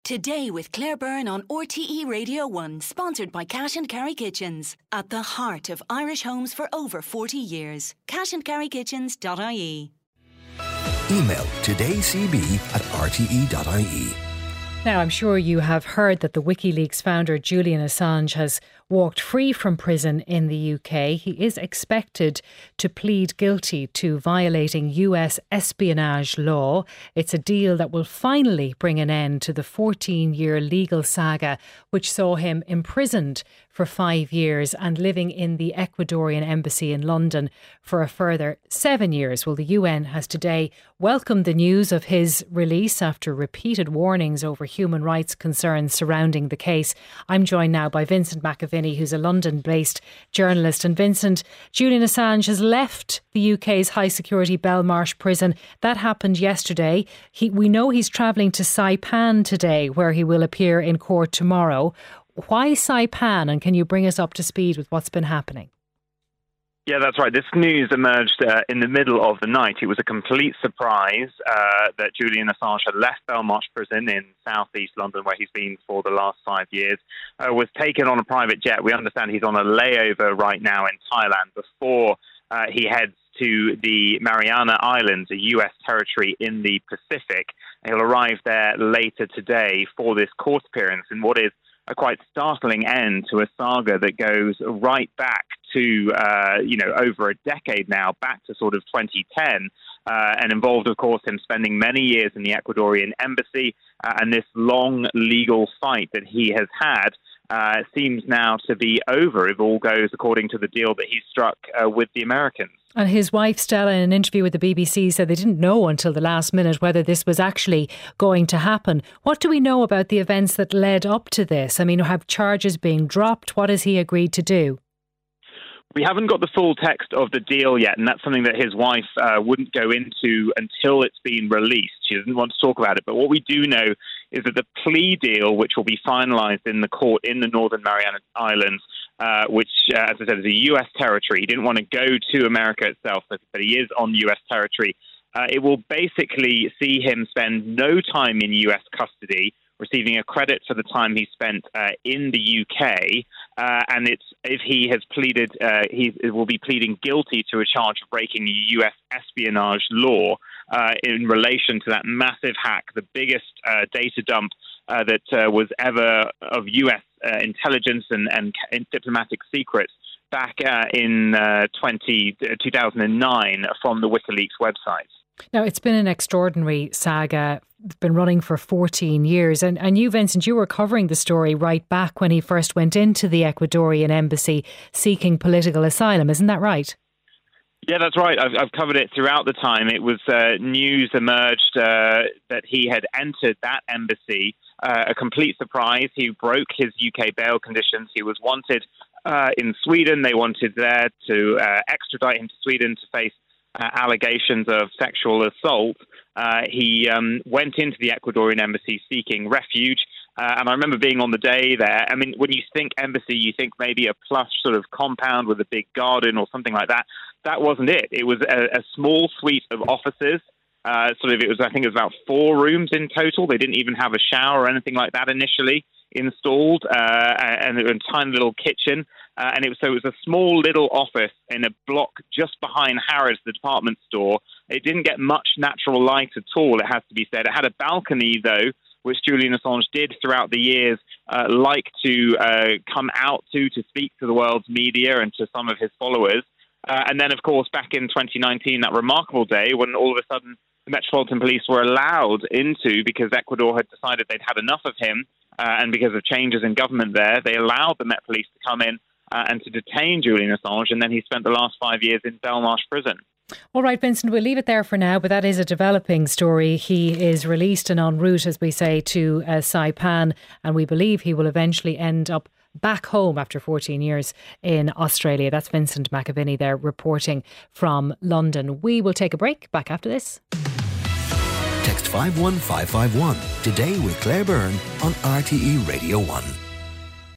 Today with Claire Byrne on RTE Radio 1, sponsored by Cash and Carry Kitchens. At the heart of Irish homes for over 40 years. cashandcarrykitchens.ie. Email todaycb@rte.ie. Now, I'm sure you have heard that the WikiLeaks founder Julian Assange has walked free from prison in the UK. He is expected to plead guilty to violating US espionage law. It's a deal that will finally bring an end to the 14-year legal saga which saw him imprisoned for 5 years and living in the Ecuadorian embassy in London for a further 7 years. Well, the UN has today welcomed the news of his release after repeated warnings over human rights concerns surrounding the case. I'm joined now by Vincent McAviney, who's a London-based journalist. And Vincent, Julian Assange has left the UK's high-security Belmarsh prison. That happened yesterday. We know he's travelling to Saipan today, where he will appear in court tomorrow. Why Saipan, and can you bring us up to speed with what's been happening? Yeah, that's right. This news emerged in the middle of the night. It was a complete surprise that Julian Assange had left Belmarsh prison in southeast London, where he's been for the last 5 years, was taken on a private jet. We understand he's on a layover right now in Thailand before he heads to the Mariana Islands, a US territory in the Pacific. He'll arrive there later today for this court appearance in what is a quite startling end to a saga that goes right back to, over a decade now, back to sort of 2010, and involved, of course, him spending many years in the Ecuadorian embassy, and this long legal fight that he has had seems now to be over, if all goes according to the deal that he struck with the Americans. And his wife, Stella, in an interview with the BBC, said they didn't know until the last minute whether this was actually going to happen. What do we know about the events that led up to this? I mean, have charges being dropped? What has he agreed to do? We haven't got the full text of the deal yet, and that's something that his wife wouldn't go into until it's been released. She doesn't want to talk about it. But what we do know is that the plea deal, which will be finalised in the court in the Northern Mariana Islands, which, as I said, is a US territory. He didn't want to go to America itself, but he is on US territory. It will basically see him spend no time in US custody, receiving a credit for the time he spent in the UK. And if he has pleaded, he will be pleading guilty to a charge of breaking US espionage law in relation to that massive hack, the biggest data dump that was ever of US intelligence and diplomatic secrets back in 2009 from the WikiLeaks website. Now, it's been an extraordinary saga. It's been running for 14 years. And you, Vincent, you were covering the story right back when he first went into the Ecuadorian embassy seeking political asylum. Isn't that right? Yeah, that's right. I've covered it throughout the time. It was news emerged that he had entered that embassy. A complete surprise. He broke his UK bail conditions. He was wanted in Sweden. They wanted there to extradite him to Sweden to face allegations of sexual assault. He went into the Ecuadorian embassy seeking refuge. And I remember being on the day there. I mean, when you think embassy, you think maybe a plush sort of compound with a big garden or something like that. That wasn't it. It was a small suite of offices. I think it was about 4 rooms in total. They didn't even have a shower or anything like that initially installed, and a tiny little kitchen. And it was a small little office in a block just behind Harrods, the department store. It didn't get much natural light at all, it has to be said. It had a balcony, though, which Julian Assange did throughout the years like to come out to speak to the world's media and to some of his followers. And then, of course, back in 2019, that remarkable day when all of a sudden the Metropolitan Police were allowed into, because Ecuador had decided they'd had enough of him, and because of changes in government there, they allowed the Met Police to come in and to detain Julian Assange, and then he spent the last 5 years in Belmarsh prison. All right, Vincent, we'll leave it there for now, but that is a developing story. He is released and en route, as we say, to Saipan, and we believe he will eventually end up back home after 14 years in Australia. That's Vincent McAviney there reporting from London. We will take a break. Back after this. Text 51551 today with Claire Byrne on RTE Radio 1.